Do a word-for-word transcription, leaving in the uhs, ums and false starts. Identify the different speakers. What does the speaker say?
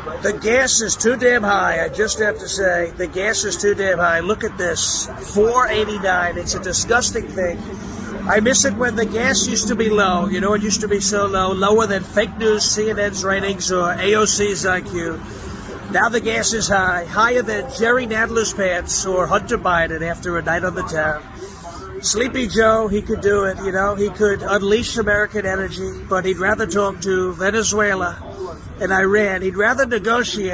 Speaker 1: The gas is too damn high. I just have to say, the gas is too damn high. Look at this, four eighty-nine. It's a disgusting thing. I miss it when the gas used to be low. You know, it used to be so low, lower than fake news, C N N's ratings, or A O C's I Q. Now the gas is high, higher than Jerry Nadler's pants or Hunter Biden after a night on the town. Sleepy Joe, he could do it, you know. He could unleash American energy, but he'd rather talk to Venezuela and Iran. He'd rather negotiate